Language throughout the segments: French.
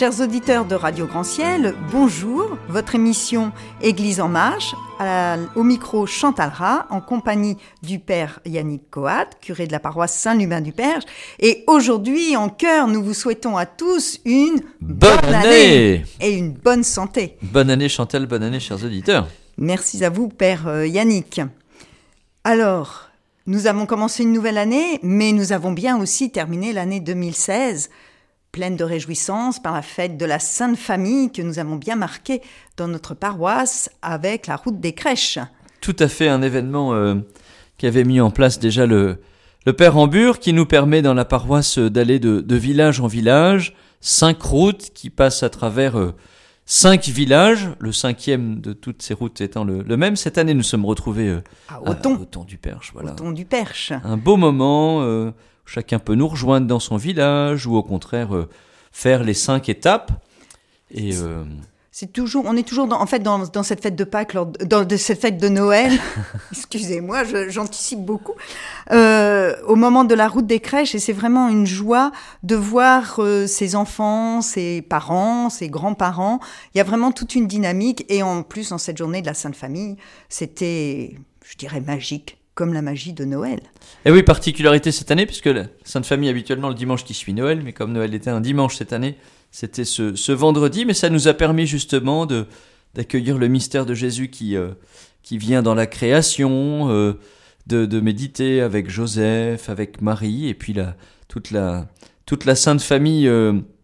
Chers auditeurs de Radio Grand Ciel, bonjour. Votre émission Église en marche, au micro Chantal Rat, en compagnie du Père Yannick Coat, curé de la paroisse Saint-Lubin du Perche. Et aujourd'hui, en chœur, nous vous souhaitons à tous une bonne année et une bonne santé. Bonne année Chantal, bonne année chers auditeurs. Merci à vous, Père Yannick. Alors, nous avons commencé une nouvelle année, mais nous avons bien aussi terminé l'année 2016, pleine de réjouissances par la fête de la Sainte Famille que nous avons bien marquée dans notre paroisse avec la route des crèches. Tout à fait, un événement qu'avait mis en place déjà le Père Ambure, qui nous permet dans la paroisse d'aller de village en village, 5 routes qui passent à travers 5 villages, le 5e de toutes ces routes étant le même. Cette année, nous sommes retrouvés à Othon du Perche. Voilà. Othon du Perche. Un beau moment, chacun peut nous rejoindre dans son village ou au contraire faire les 5 étapes. Et on est toujours dans cette fête de Pâques, dans cette fête de Noël. Excusez-moi, j'anticipe beaucoup. Au moment de la route des crèches, et c'est vraiment une joie de voir ses enfants, ses parents, ses grands-parents. Il y a vraiment toute une dynamique. Et en plus, en cette journée de la Sainte Famille, c'était, je dirais, magique. Comme la magie de Noël. Et oui, particularité cette année, puisque la Sainte Famille habituellement le dimanche qui suit Noël, mais comme Noël était un dimanche cette année, c'était ce vendredi, mais ça nous a permis justement d'accueillir le mystère de Jésus qui vient dans la création, de méditer avec Joseph, avec Marie, et puis toute la Sainte Famille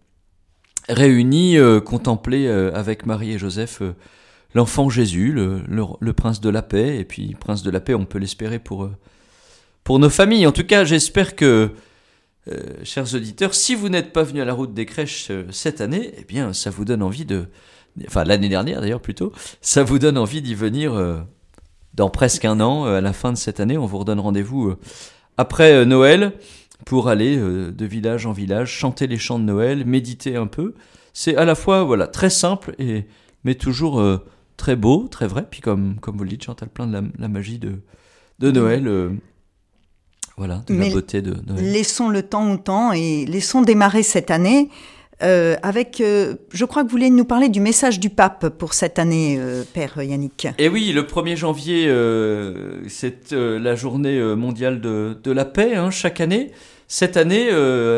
réunie, contempler avec Marie et Joseph l'enfant Jésus, le prince de la paix, et puis prince de la paix, on peut l'espérer pour nos familles. En tout cas, j'espère que, chers auditeurs, si vous n'êtes pas venus à la route des crèches cette année, eh bien, ça vous donne envie l'année dernière d'ailleurs plutôt, ça vous donne envie d'y venir dans presque un an, à la fin de cette année. On vous redonne rendez-vous après Noël pour aller de village en village, chanter les chants de Noël, méditer un peu. C'est à la fois très simple, mais toujours très beau, très vrai, puis comme vous le dites, Chantal, plein de la magie de Noël, de la beauté de Noël. Laissons le temps au temps et laissons démarrer cette année avec, je crois que vous voulez nous parler du message du pape pour cette année, Père Yannick. Et oui, le 1er janvier, c'est la journée mondiale de la paix, chaque année. Cette année,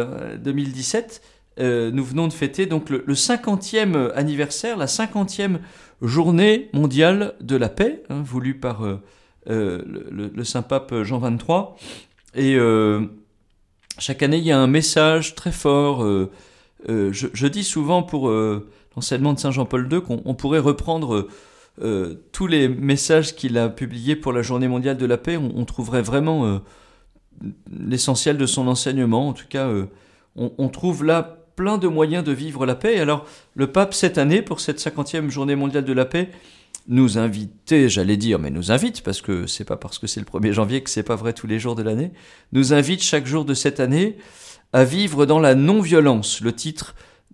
2017, nous venons de fêter donc le 50e anniversaire, la 50e journée mondiale de la paix, voulue par le Saint-Pape Jean XXIII. Et chaque année, il y a un message très fort. Je dis souvent pour l'enseignement de Saint Jean-Paul II qu'on pourrait reprendre tous les messages qu'il a publiés pour la journée mondiale de la paix. On trouverait vraiment l'essentiel de son enseignement. En tout cas, on trouve là plein de moyens de vivre la paix. Alors, le pape, cette année, pour cette 50e journée mondiale de la paix, nous invite, parce que c'est pas parce que c'est le 1er janvier que c'est pas vrai tous les jours de l'année, nous invite chaque jour de cette année à vivre dans la non-violence. Le titre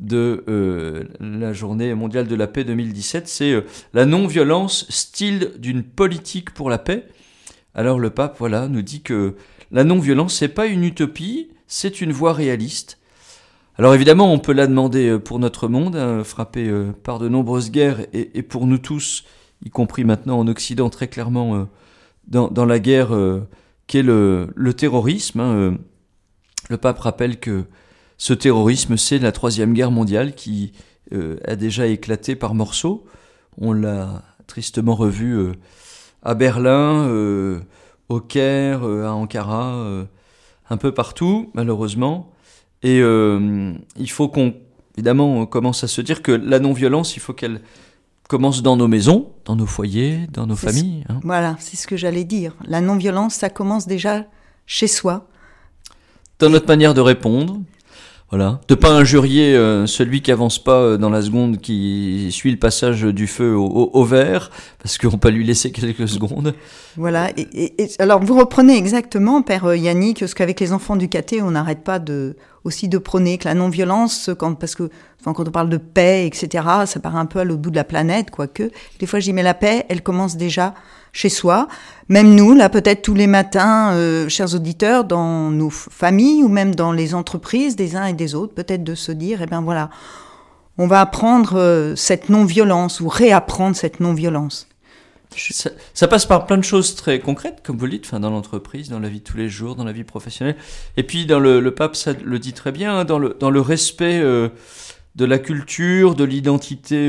de la journée mondiale de la paix 2017, c'est la non-violence, style d'une politique pour la paix. Alors, le pape, nous dit que la non-violence, c'est pas une utopie, c'est une voie réaliste. Alors évidemment, on peut la demander pour notre monde, frappé par de nombreuses guerres, et pour nous tous, y compris maintenant en Occident, très clairement, dans la guerre qu'est le terrorisme. Le pape rappelle que ce terrorisme, c'est la 3e guerre mondiale qui a déjà éclaté par morceaux. On l'a tristement revu à Berlin, au Caire, à Ankara, un peu partout, malheureusement. Et il faut on commence à se dire que la non-violence, il faut qu'elle commence dans nos maisons, dans nos foyers, dans nos familles. Voilà, c'est ce que j'allais dire. La non-violence, ça commence déjà chez soi. Dans notre manière de répondre, de pas injurier celui qui avance pas dans la seconde qui suit le passage du feu au vert, parce qu'on peut lui laisser quelques secondes. Voilà, et alors vous reprenez exactement, Père Yannick, ce qu'avec les enfants du caté, on n'arrête pas aussi de prôner que la non-violence, quand on parle de paix, etc., ça paraît un peu à l'autre bout de la planète, quoique. Des fois, j'y mets la paix, elle commence déjà chez soi. Même nous, là, peut-être tous les matins, chers auditeurs, dans nos familles ou même dans les entreprises des uns et des autres, peut-être de se dire, on va apprendre cette non-violence ou réapprendre cette non-violence. Ça passe par plein de choses très concrètes, comme vous le dites, dans l'entreprise, dans la vie de tous les jours, dans la vie professionnelle. Et puis, dans le pape, ça le dit très bien, dans le respect de la culture, de l'identité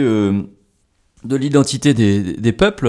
des peuples.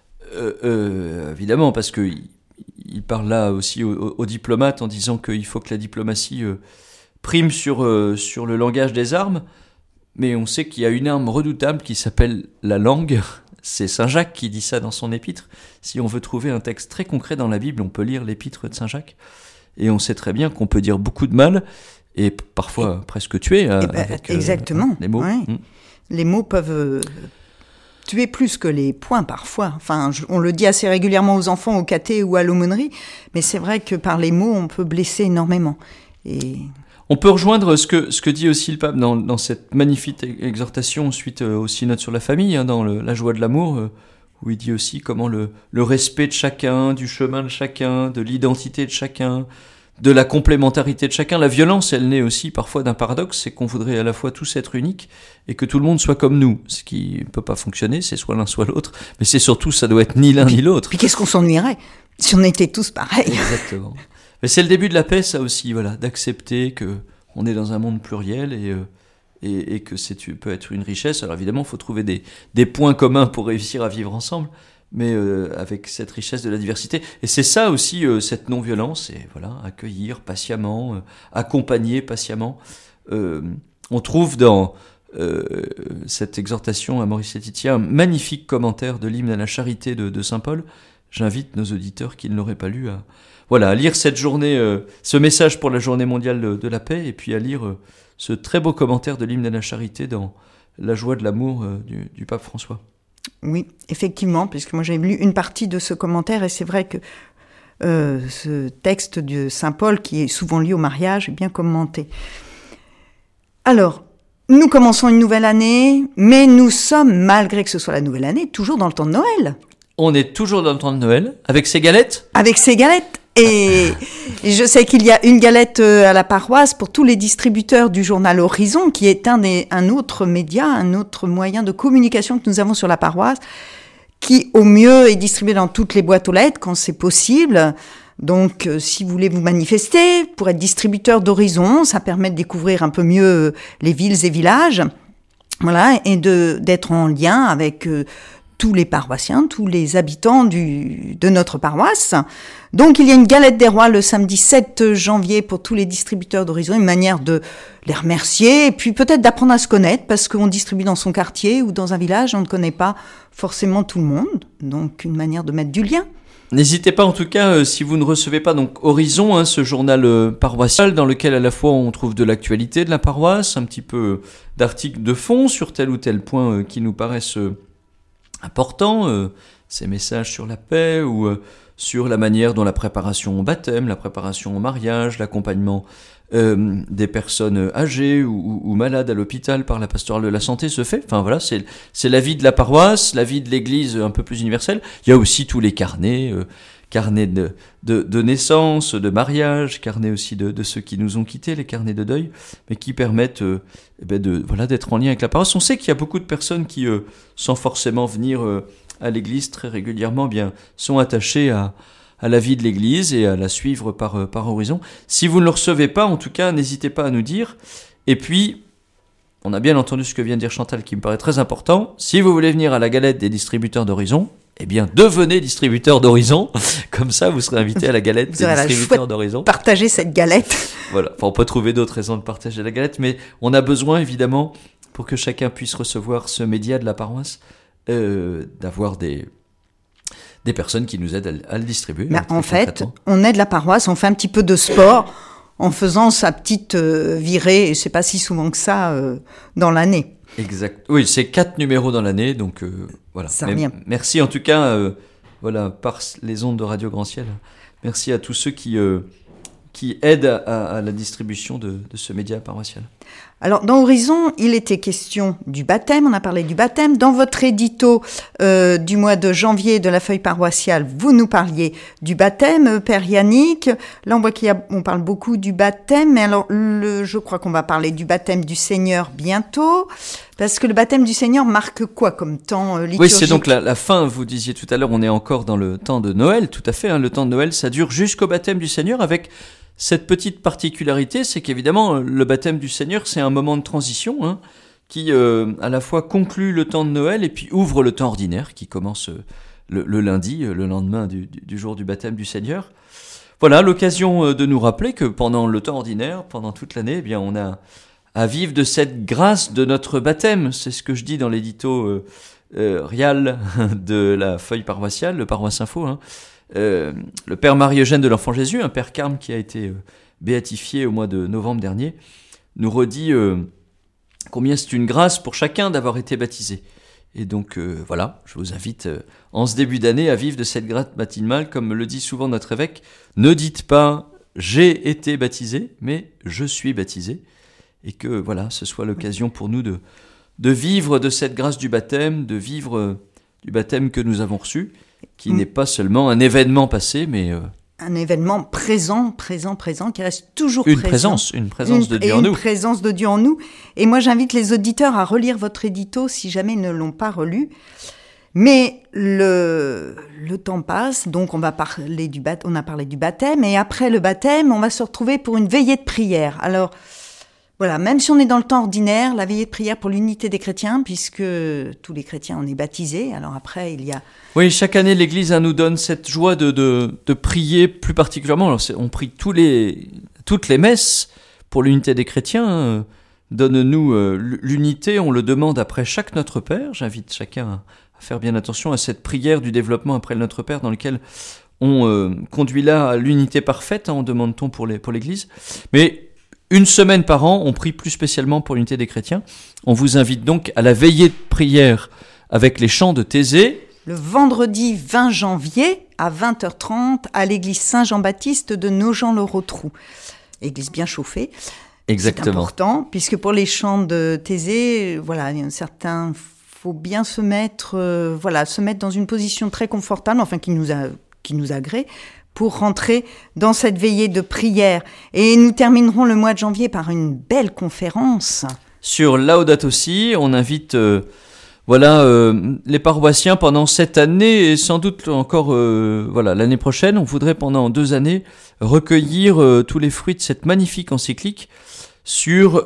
Évidemment, parce que il parle là aussi aux diplomates en disant qu'il faut que la diplomatie prime sur le langage des armes. Mais on sait qu'il y a une arme redoutable qui s'appelle la langue. C'est Saint Jacques qui dit ça dans son épître. Si on veut trouver un texte très concret dans la Bible, on peut lire l'épître de Saint Jacques. Et on sait très bien qu'on peut dire beaucoup de mal et parfois presque tuer avec exactement. Les mots. Ouais. Les mots peuvent tuer plus que les poings parfois. Enfin, on le dit assez régulièrement aux enfants au caté ou à l'aumônerie, mais c'est vrai que par les mots, on peut blesser énormément. Et... On peut rejoindre ce que dit aussi le pape dans cette magnifique exhortation suite au synode sur la famille, dans la joie de l'amour, où il dit aussi comment le respect de chacun, du chemin de chacun, de l'identité de chacun, de la complémentarité de chacun. La violence, elle naît aussi parfois d'un paradoxe, c'est qu'on voudrait à la fois tous être uniques et que tout le monde soit comme nous. Ce qui ne peut pas fonctionner, c'est soit l'un soit l'autre, mais c'est surtout, ça doit être ni l'un ni l'autre. Puis qu'est-ce qu'on s'ennuierait si on était tous pareils? Exactement. Mais c'est le début de la paix, ça aussi, voilà, d'accepter que on est dans un monde pluriel et que peut être une richesse. Alors évidemment, il faut trouver des points communs pour réussir à vivre ensemble, mais avec cette richesse de la diversité. Et c'est ça aussi, cette non-violence, et voilà, accueillir patiemment, accompagner patiemment. On trouve dans cette exhortation à Maurice Laetitia un magnifique commentaire de l'hymne à la charité de Saint Paul. J'invite nos auditeurs qui ne l'auraient pas lu à lire cette journée, ce message pour la journée mondiale de la paix, et puis à lire ce très beau commentaire de l'hymne à la charité dans la joie de l'amour du pape François. Oui, effectivement, puisque moi j'ai lu une partie de ce commentaire, et c'est vrai que ce texte de Saint Paul, qui est souvent lié au mariage, est bien commenté. Alors, nous commençons une nouvelle année, mais nous sommes, malgré que ce soit la nouvelle année, toujours dans le temps de Noël. On est toujours dans le temps de Noël, avec ces galettes ? Avec ces galettes. Et je sais qu'il y a une galette à la paroisse pour tous les distributeurs du journal Horizon, qui est un autre média, un autre moyen de communication que nous avons sur la paroisse, qui au mieux est distribué dans toutes les boîtes aux lettres quand c'est possible. Donc, si vous voulez vous manifester pour être distributeur d'Horizon, ça permet de découvrir un peu mieux les villes et villages, voilà, et d'être en lien avec tous les paroissiens, tous les habitants de notre paroisse. Donc, il y a une galette des rois le samedi 7 janvier pour tous les distributeurs d'Horizon, une manière de les remercier, et puis peut-être d'apprendre à se connaître, parce qu'on distribue dans son quartier ou dans un village, on ne connaît pas forcément tout le monde, donc une manière de mettre du lien. N'hésitez pas en tout cas, si vous ne recevez pas donc Horizon, ce journal paroissial dans lequel à la fois on trouve de l'actualité de la paroisse, un petit peu d'articles de fond sur tel ou tel point qui nous paraissent importants, ces messages sur la paix ou sur la manière dont la préparation au baptême, la préparation au mariage, l'accompagnement des personnes âgées ou malades à l'hôpital par la pastorale de la santé se fait. Enfin voilà, c'est la vie de la paroisse, la vie de l'Église un peu plus universelle. Il y a aussi tous les carnets, carnets de naissance, de mariage, carnets aussi de ceux qui nous ont quittés, les carnets de deuil, mais qui permettent d'être en lien avec la paroisse. On sait qu'il y a beaucoup de personnes qui, sans forcément venir à l'Église très régulièrement, sont attachées à la vie de l'Église et à la suivre par Horizon. Si vous ne le recevez pas, en tout cas, n'hésitez pas à nous dire. Et puis, on a bien entendu ce que vient de dire Chantal, qui me paraît très important. Si vous voulez venir à la galette des distributeurs d'Horizon, eh bien, devenez distributeur d'Horizon. Comme ça, vous serez invité à la galette des distributeurs d'Horizon. Partagez cette galette. Voilà. Enfin, on peut trouver d'autres raisons de partager la galette, mais on a besoin, évidemment, pour que chacun puisse recevoir ce média de la paroisse, d'avoir des personnes qui nous aident à le distribuer. En fait, on aide la paroisse, on fait un petit peu de sport en faisant sa petite virée, et c'est pas si souvent que ça dans l'année. Exact. Oui, c'est 4 numéros dans l'année, donc voilà. Ça revient. Merci en tout cas, par les ondes de Radio Grand Ciel. Merci à tous ceux qui qui aident à la distribution de ce média paroissial. Alors, dans Horizon, il était question du baptême, on a parlé du baptême. Dans votre édito du mois de janvier de la feuille paroissiale, vous nous parliez du baptême, Père Yannick. Là, on voit on parle beaucoup du baptême, mais alors, je crois qu'on va parler du baptême du Seigneur bientôt, parce que le baptême du Seigneur marque quoi comme temps liturgique ? Oui, c'est donc la fin, vous disiez tout à l'heure, on est encore dans le temps de Noël, tout à fait, hein, le temps de Noël, ça dure jusqu'au baptême du Seigneur avec... Cette petite particularité, c'est qu'évidemment, le baptême du Seigneur, c'est un moment de transition qui, à la fois, conclut le temps de Noël et puis ouvre le temps ordinaire qui commence le lundi, le lendemain du jour du baptême du Seigneur. Voilà, l'occasion de nous rappeler que pendant le temps ordinaire, pendant toute l'année, eh bien, on a à vivre de cette grâce de notre baptême. C'est ce que je dis dans l'édito Rial de la feuille paroissiale, le Paroisse Info, le père Marie-Eugène de l'Enfant Jésus, un père carme qui a été béatifié au mois de novembre dernier, nous redit combien c'est une grâce pour chacun d'avoir été baptisé. Et donc voilà, je vous invite en ce début d'année à vivre de cette grâce baptismale, comme le dit souvent notre évêque, ne dites pas « j'ai été baptisé », mais « je suis baptisé ». Et que voilà, ce soit l'occasion pour nous de vivre de cette grâce du baptême, de vivre du baptême que nous avons reçu, qui n'est pas seulement un événement passé, mais... un événement présent, qui reste toujours présent. Une présence de Dieu en nous. Une présence de Dieu en nous. Et moi, j'invite les auditeurs à relire votre édito si jamais ils ne l'ont pas relu. Mais le temps passe, donc on a parlé du baptême, et après le baptême, on va se retrouver pour une veillée de prière. Alors... Voilà, même si on est dans le temps ordinaire, la veillée de prière pour l'unité des chrétiens, puisque tous les chrétiens, on est baptisés. Alors après, il y a... Oui, chaque année, l'Église nous donne cette joie de prier plus particulièrement. Alors, on prie toutes les messes pour l'unité des chrétiens. Donne-nous l'unité, on le demande après chaque Notre Père. J'invite chacun à faire bien attention à cette prière du développement après le Notre Père, dans lequel on conduit là à l'unité parfaite, on demande-t-on pour l'Église. Mais... une semaine par an, on prie plus spécialement pour l'unité des chrétiens. On vous invite donc à la veillée de prière avec les chants de Thésée. Le vendredi 20 janvier à 20h30 à l'église Saint-Jean-Baptiste de Nogent-le-Rotrou. Église bien chauffée. Exactement. C'est important, puisque pour les chants de Thésée, voilà, il y a certains, faut bien se mettre dans une position très confortable, enfin qui nous agrée, pour rentrer dans cette veillée de prière. Et nous terminerons le mois de janvier par une belle conférence. Sur Laudato Si, on invite les paroissiens pendant cette année et sans doute encore l'année prochaine. On voudrait pendant 2 années recueillir tous les fruits de cette magnifique encyclique sur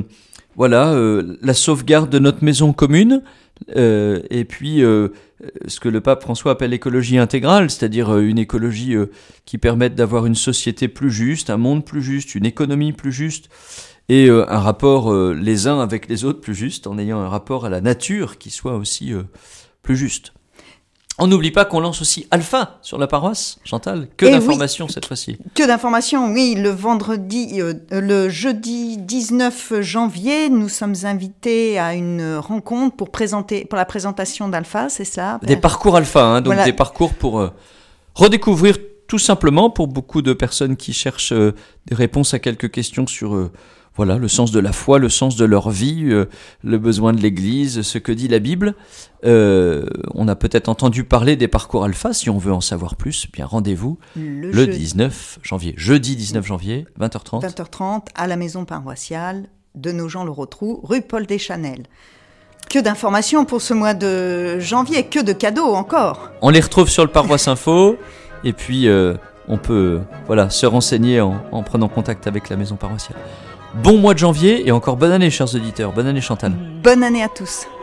la sauvegarde de notre maison commune, et puis ce que le pape François appelle l'écologie intégrale, c'est-à-dire une écologie qui permette d'avoir une société plus juste, un monde plus juste, une économie plus juste, et un rapport les uns avec les autres plus juste, en ayant un rapport à la nature qui soit aussi plus juste. On n'oublie pas qu'on lance aussi Alpha sur la paroisse, Chantal. Que d'informations cette fois-ci. Que d'informations, oui. Le jeudi 19 janvier, nous sommes invités à une rencontre pour la présentation d'Alpha, c'est ça ? Des parcours Alpha, des parcours pour redécouvrir tout simplement, pour beaucoup de personnes qui cherchent des réponses à quelques questions sur... le sens de la foi, le sens de leur vie, le besoin de l'Église, ce que dit la Bible. On a peut-être entendu parler des parcours Alpha. Si on veut en savoir plus, bien rendez-vous le 19 janvier. Jeudi 19 janvier, 20h30. 20h30 à la maison paroissiale de Nogent-le-Rotrou, rue Paul Deschanel. Que d'informations pour ce mois de janvier, que de cadeaux encore. On les retrouve sur le Paroisse Info, et puis on peut se renseigner en prenant contact avec la maison paroissiale. Bon mois de janvier et encore bonne année, chers auditeurs. Bonne année, Chantal. Bonne année à tous.